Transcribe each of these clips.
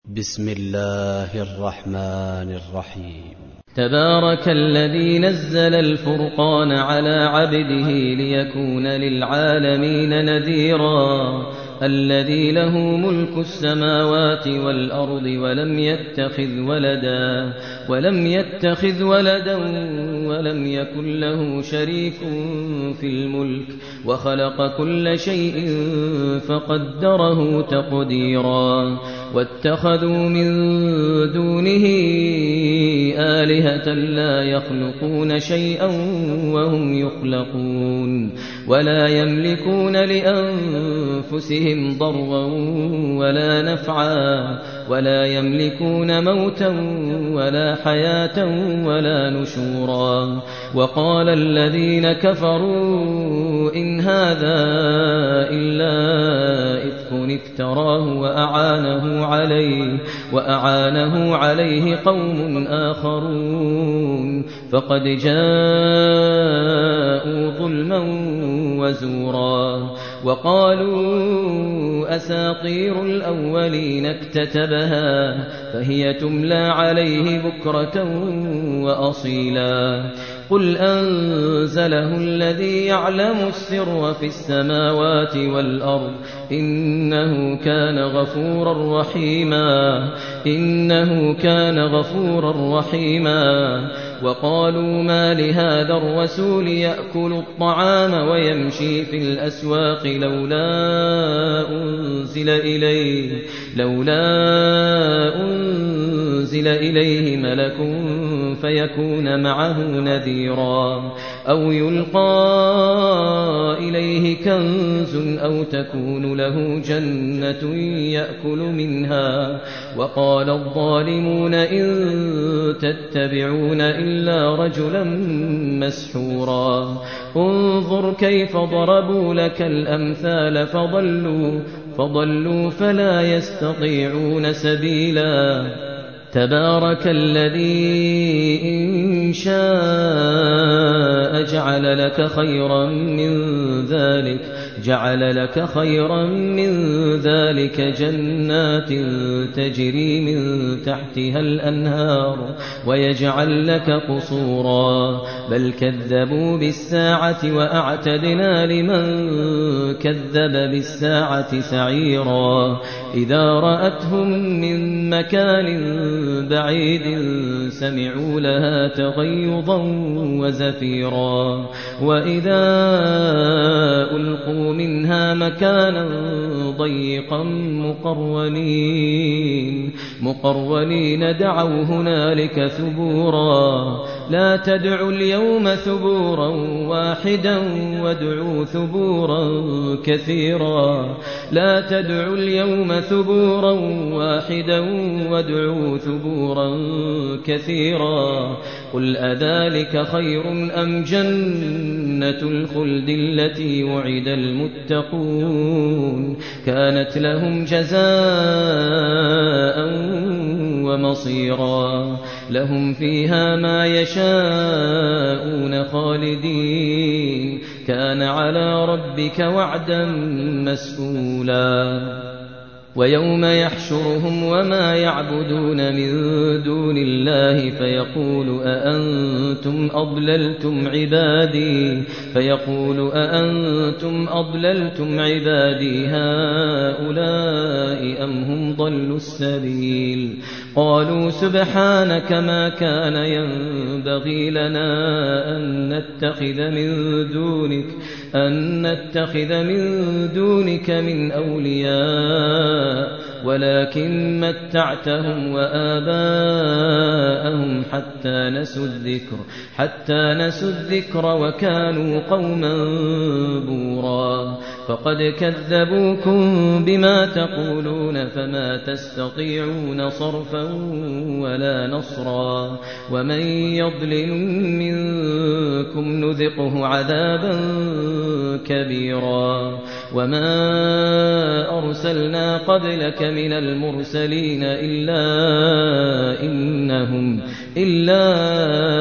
بسم الله الرحمن الرحيم. تبارك الذي نزل الفرقان على عبده ليكون للعالمين نذيرا الذي له ملك السماوات والأرض ولم يتخذ ولدا ولم يكن له شريك في الملك وخلق كل شيء فقدره تقديرا واتخذوا من دونه آلهة لا يخلقون شيئا وهم يخلقون ولا يملكون لأنفسهم ضرا ولا نفعا ولا يملكون موتا ولا حياة ولا نشورا وقال الذين كفروا إن هذا إلا إفك افتراه وأعانه عليه قوم آخرون فقد جاءوا ظلما وزورا وقالوا أساطير الأولين اكتتبها فهي تملى عليه بكرة وأصيلا قل أنزله الذي يعلم السر في السماوات والأرض إنه كان غفورا رحيما وقالوا ما لهذا الرسول يأكل الطعام ويمشي في الأسواق لولا أنزل إليه ملك فيكون معه نذيرا أو يلقى إليه كنز أو تكون له جنة يأكل منها وقال الظالمون إن تتبعون إلا رجلا مسحورا انظر كيف ضربوا لك الأمثال فضلوا فلا يستطيعون سبيلا تبارك الذي إن شاء جعل لك خيرا من ذلك جنات تجري من تحتها الأنهار ويجعل لك قصورا بل كذبوا بالساعة وأعتدنا لمن كذب بالساعة سعيرا إذا رأتهم من مكان بعيد سمعوا لها تغيظا وزفيرا وإذا ألقوا منها مكانا ضيقا مقرونين دعوا هنالك ثبورا لا تدعوا اليوم ثبورا واحدا وادعوا ثبورا كثيرا لا تدعوا اليوم ثبورا واحدا وادعوا ثبورا كثيرا قل أذلك خير أم جنة الخلد التي وعد المتقون كانت لهم جزاء ومصيرا لهم فيها ما يشاءون خالدين كان على ربك وعدا مسئولا ويوم يحشرهم وما يعبدون من دون الله فيقول أأنتم أضللتم عبادي هؤلاء أم هم ضلوا السبيل قالوا سبحانك ما كان ينبغي لنا أن نتخذ من دونك من أولياء ولكن متعتهم وآباءهم حتى نسوا الذكر وكانوا قوما بورا فقد كذبوكم بما تقولون فما تستطيعون صرفا ولا نصرا ومن يضلل منكم نذقه عذابا كبيرا وما أرسلنا قبلك من المرسلين إلا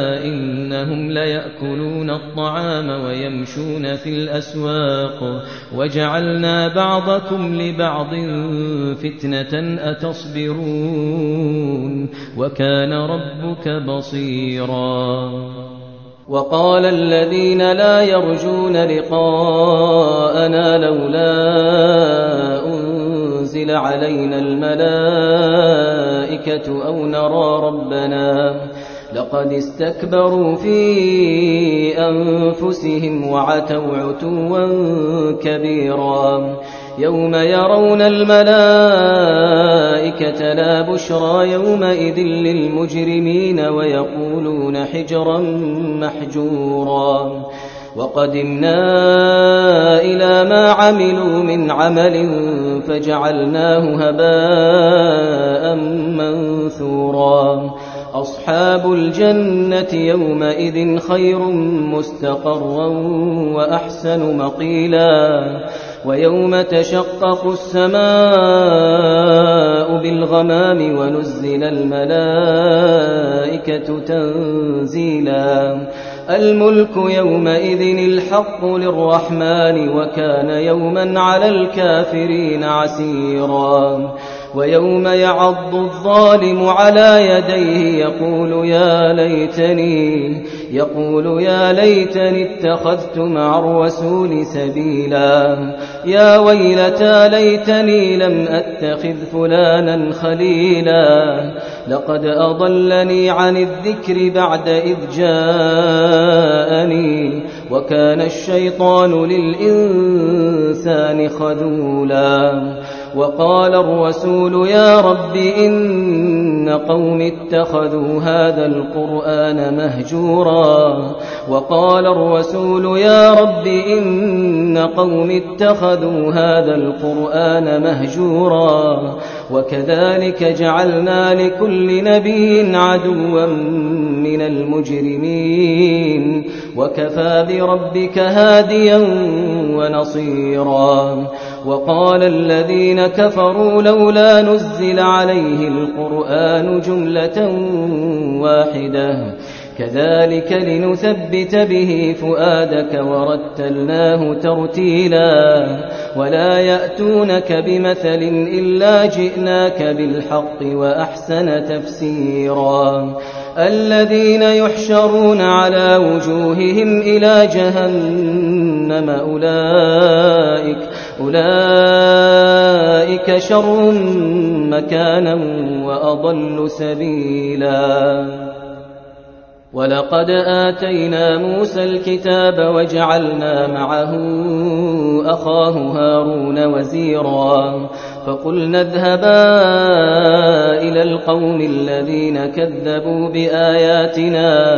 إنهم ليأكلون الطعام ويمشون في الأسواق وجعلنا بعضكم لبعض فتنة أتصبرون وكان ربك بصيرا وقال الذين لا يرجون لقاءنا لولا أنزل علينا الملائكة أو نرى ربنا لقد استكبروا في أنفسهم وعتوا عتوا كبيرا يوم يرون الملائكة لا بشرى يومئذ للمجرمين ويقولون حجرا محجورا وقدمنا إلى ما عملوا من عمل فجعلناه هباء منثورا أصحاب الجنة يومئذ خير مستقرا وأحسن مقيلا ويوم تشقق السماء بالغمام ونزل الملائكة تنزيلا الملك يومئذ الحق للرحمن وكان يوما على الكافرين عسيرا ويوم يعض الظالم على يديه يقول يا ليتني اتخذت مع الرسول سبيلا يا ويلتى ليتني لم أتخذ فلانا خليلا لقد أضلني عن الذكر بعد إذ جاءني وكان الشيطان للإنسان خذولا وقال الرسول يا رب إن قوم اتخذوا هذا القرآن مهجورا وقال الرسول يا رب إن قوم اتخذوا هذا القرآن مهجورا وكذلك جعلنا لكل نبي عدوا من المجرمين وكفى بربك هاديا ونصيرا وقال الذين كفروا لولا نزل عليه القرآن جملة واحدة كذلك لنثبت به فؤادك ورتلناه ترتيلا ولا يأتونك بمثل إلا جئناك بالحق وأحسن تفسيرا الذين يحشرون على وجوههم إلى جهنم أولئك شر مكانا وأضل سبيلا ولقد آتينا موسى الكتاب وجعلنا معه أخاه هارون وزيرا فقلنا اذهبا إلى القوم الذين كذبوا بآياتنا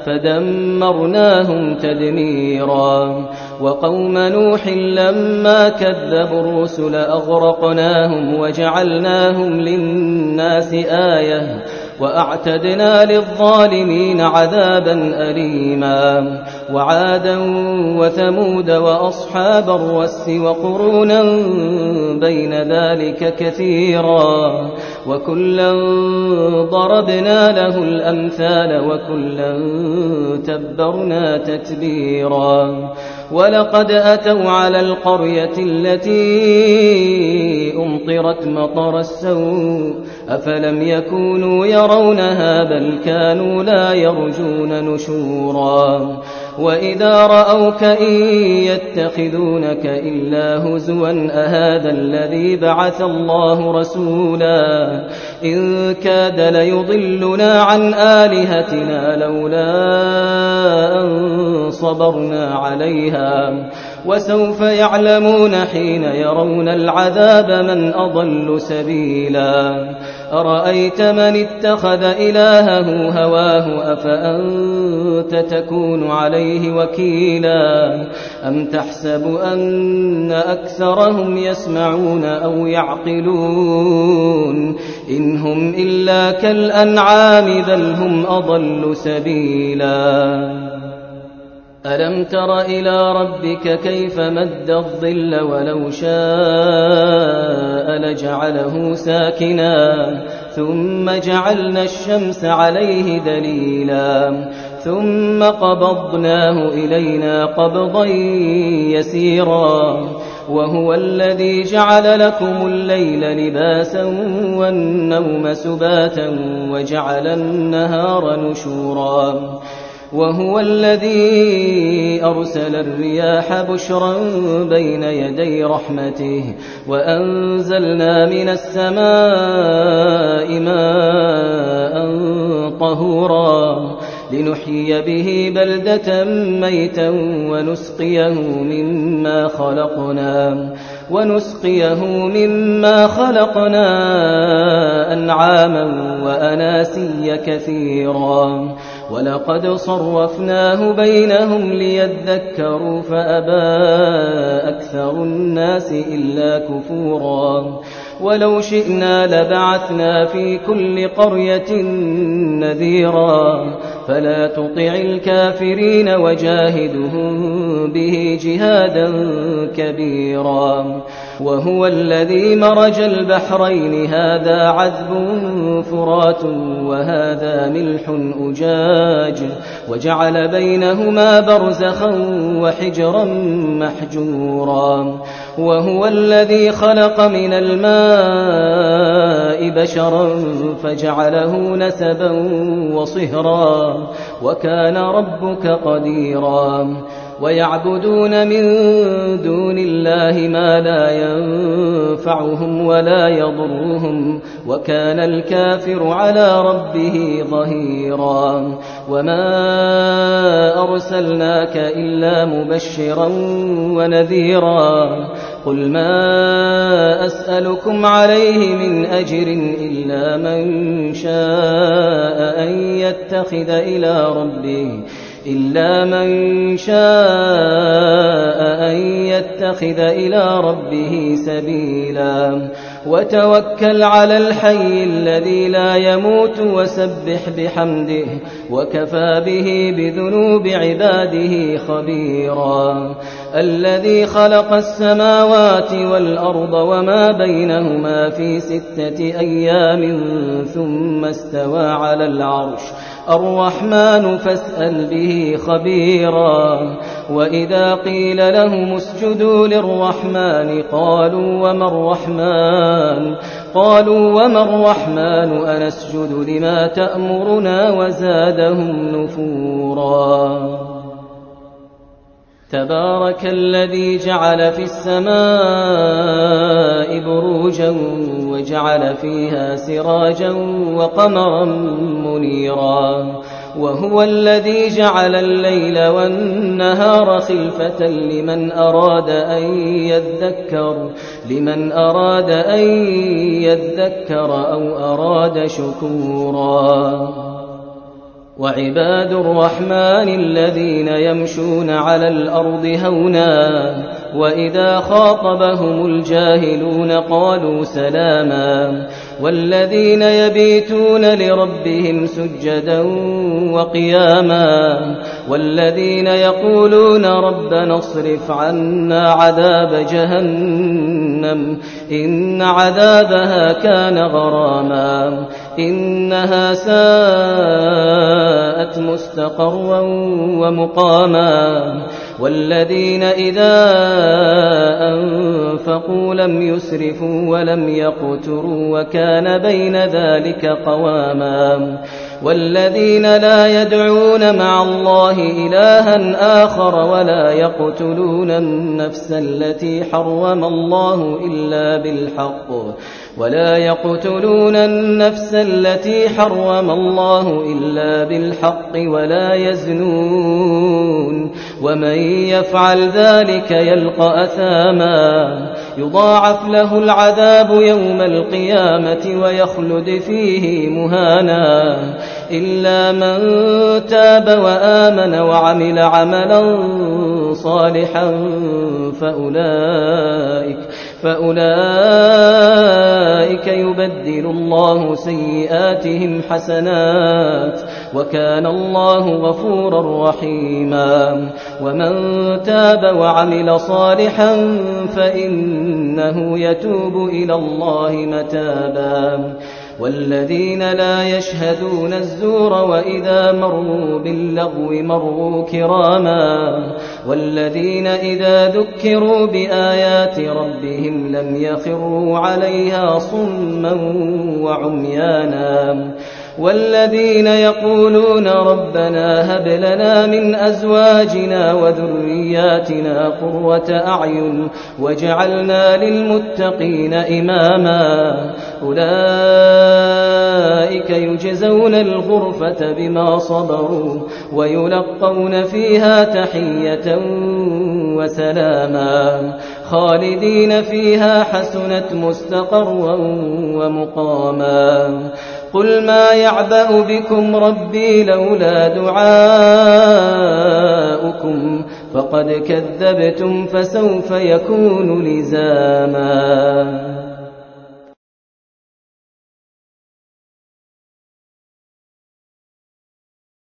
فدمرناهم تدميرا وقوم نوح لما كذبوا الرسل أغرقناهم وجعلناهم للناس آية وأعتدنا للظالمين عذابا أليما وعادا وثمود وأصحاب الرس وقرونا بين ذلك كثيرا وكلا ضربنا له الأمثال وكلا تبرنا تتبيرا ولقد أتوا على القرية التي أمطرت مطر السوء أفلم يكونوا يرونها بل كانوا لا يرجون نشورا وإذا رأوك إن يتخذونك إلا هزوا أهذا الذي بعث الله رسولا إن كاد ليضلنا عن آلهتنا لولا أن صبرنا عليها وسوف يعلمون حين يرون العذاب من أضل سبيلا أرأيت من اتخذ إلهه هواه أفأنت تكون عليه وكيلا أم تحسب أن أكثرهم يسمعون أو يعقلون إن هم إلا كالأنعام بل هم أضل سبيلا ألم تر إلى ربك كيف مد الظل ولو شاء لجعله ساكنا ثم جعلنا الشمس عليه دليلا ثم قبضناه إلينا قبضا يسيرا وهو الذي جعل لكم الليل لباسا والنوم سباتا وجعل النهار نشورا وهو الذي أرسل الرياح بشرا بين يدي رحمته وأنزلنا من السماء ماء طهورا لنحيي به بلدة ميتا ونسقيه مما خلقنا أنعاما وأناسيا كثيرا ولقد صرفناه بينهم ليذكروا فأبى أكثر الناس إلا كفورا ولو شئنا لبعثنا في كل قرية نذيرا فلا تطع الكافرين وجاهدهم به جهادا كبيرا وهو الذي مرج البحرين هذا عذب فرات وهذا ملح أجاج وجعل بينهما برزخا وحجرا محجورا وهو الذي خلق من الماء بشرا فجعله نسبا وصهرا وكان ربك قديرا ويعبدون من دون الله ما لا ينفعهم ولا يضرهم وكان الكافر على ربه ظهيرا وما أرسلناك إلا مبشرا ونذيرا قل ما أسألكم عليه من أجر إلا من شاء أن يتخذ إلى ربه سبيلا وتوكل على الحي الذي لا يموت وسبح بحمده وكفى به بذنوب عباده خبيرا الذي خلق السماوات والأرض وما بينهما في 6 أيام ثم استوى على العرش الرحمن فاسأل به خبيرا وإذا قيل لهم اسجدوا للرحمن قالوا وما الرحمن أنسجد لما تأمرنا وزادهم نفورا تبارك الذي جعل في السماء بروجا وجعل فيها سراجا وقمرا منيرا وهو الذي جعل الليل والنهار خلفة لمن أراد أن يذكر أو أراد شكورا وعباد الرحمن الذين يمشون على الأرض هونا وإذا خاطبهم الجاهلون قالوا سلاما والذين يبيتون لربهم سجدا وقياما والذين يقولون ربنا اصرف عنا عذاب جهنم إن عذابها كان غراما إنها ساءت مستقرا ومقاما والذين إذا أنفقوا لم يسرفوا ولم يقتروا وكان بين ذلك قواما والذين لا يدعون مع الله إلها آخر ولا يقتلون النفس التي حرم الله إلا بالحق ولا يزنون ومن يفعل ذلك يلقى أثاما يضاعف له العذاب يوم القيامة ويخلد فيه مهانا إلا من تاب وآمن وعمل عملا صالحا فأولئك يبدل الله سيئاتهم حسنات وكان الله غفورا رحيما ومن تاب وعمل صالحا فإنه يتوب إلى الله متابا والذين لا يشهدون الزور وإذا مروا باللغو مروا كراما والذين إذا ذكروا بآيات ربهم لم يخروا عليها صما وعميانا والذين يقولون ربنا هب لنا من أزواجنا وذرياتنا قرة أعين واجعلنا للمتقين إماما أولئك يجزون الغرفة بما صبروا ويلقون فيها تحية وسلاما خالدين فيها حسنت مستقرا ومقاما قل ما يعبأ بكم ربي لولا دعاؤكم فقد كذبتم فسوف يكون لزاما